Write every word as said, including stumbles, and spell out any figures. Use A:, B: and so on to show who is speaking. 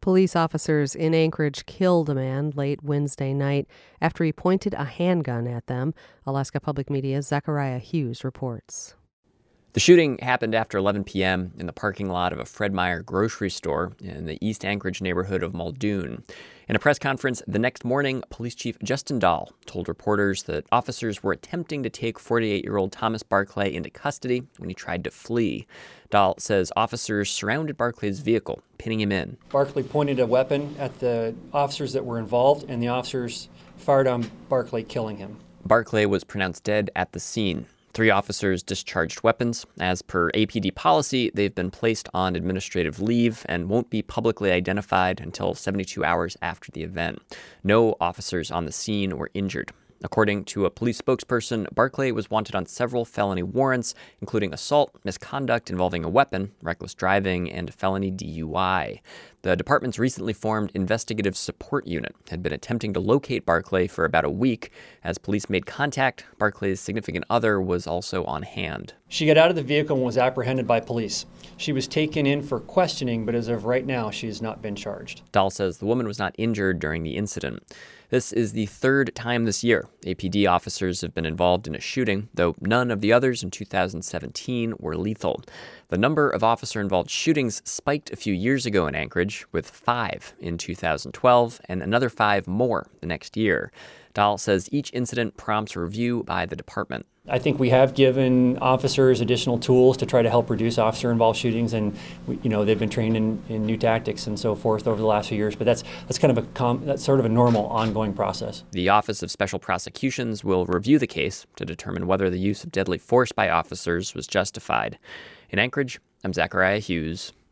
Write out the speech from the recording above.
A: Police officers in Anchorage killed a man late Wednesday night after he pointed a handgun at them. Alaska Public Media's Zachariah Hughes reports.
B: The shooting happened after eleven p.m. in the parking lot of a Fred Meyer grocery store in the East Anchorage neighborhood of Muldoon. In a press conference the next morning, Police Chief Justin Dahl told reporters that officers were attempting to take forty-eight-year-old Thomas Barclay into custody when he tried to flee. Dahl says officers surrounded Barclay's vehicle, pinning him in.
C: Barclay pointed a weapon at the officers that were involved, and the officers fired on Barclay, killing him.
B: Barclay was pronounced dead at the scene. Three officers discharged weapons. As per A P D policy, they've been placed on administrative leave and won't be publicly identified until seventy-two hours after the event. No officers on the scene were injured. According to a police spokesperson, Barclay was wanted on several felony warrants, including assault, misconduct involving a weapon, reckless driving, and felony D U I. The department's recently formed investigative support unit had been attempting to locate Barclay for about a week. As police made contact, Barclay's significant other was also on hand.
C: She got out of the vehicle and was apprehended by police. She was taken in for questioning, but as of right now, she has not been charged.
B: Dahl says the woman was not injured during the incident. This is the third time this year A P D officers have been involved in a shooting, though none of the others in two thousand seventeen were lethal. The number of officer-involved shootings spiked a few years ago in Anchorage, with five in two thousand twelve and another five more the next year. Dahl says each incident prompts a review by the department.
C: I think we have given officers additional tools to try to help reduce officer-involved shootings, and we, you know they've been trained in, in new tactics and so forth over the last few years. But that's that's kind of a com, that's sort of a normal ongoing process.
B: The Office of Special Prosecutions will review the case to determine whether the use of deadly force by officers was justified. In Anchorage, I'm Zachariah Hughes.